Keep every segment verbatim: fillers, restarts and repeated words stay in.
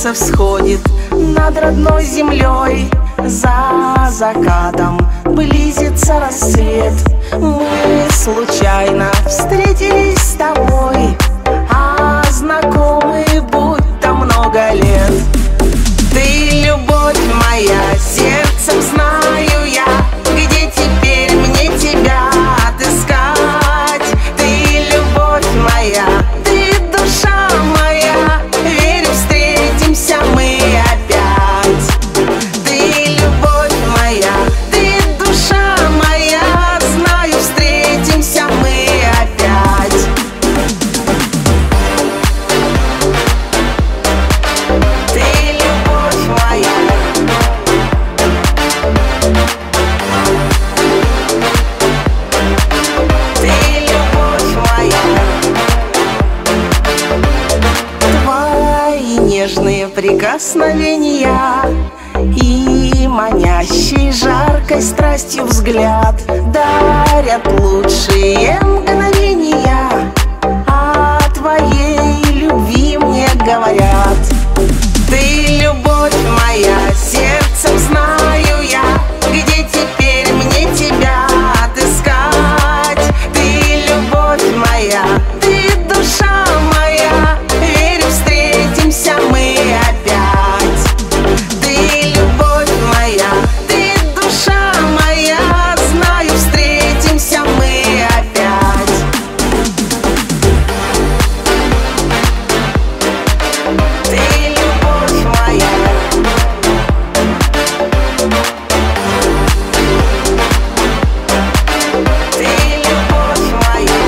солнце всходит над родной землей. За закатом близится рассвет. Мы случайно встретились с тобой, а знакомы будто много лет. Ты любовь моя, сердцем знаю я, где теперь мне тебя отыскать. Ты любовь моя, ты душа моя, верю, встретимся мы опять. Ты любовь моя, ты душа моя, знаю, встретимся мы опять. Ты любовь моя. Нежные прикосновения и манящий жаркой страстью взгляд дарят лучшие мгновения. О твоей любви мне говорят. Ты любовь моя, сердцем знаю я, где теперь мне тебя отыскать. Ты любовь моя, ты душа моя, верю, встретимся мы опять. Ты любовь моя, ты душа моя, знаю, встретимся мы опять. Ты любовь моя. Ты любовь моя.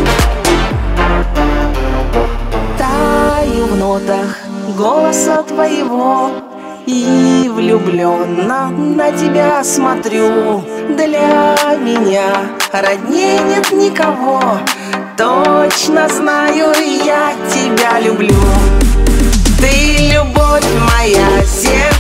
Таю в нотах голоса твоего и влюбленно на тебя смотрю. Для меня роднее нет никого, точно знаю, я тебя люблю. Ты любовь моя, сердце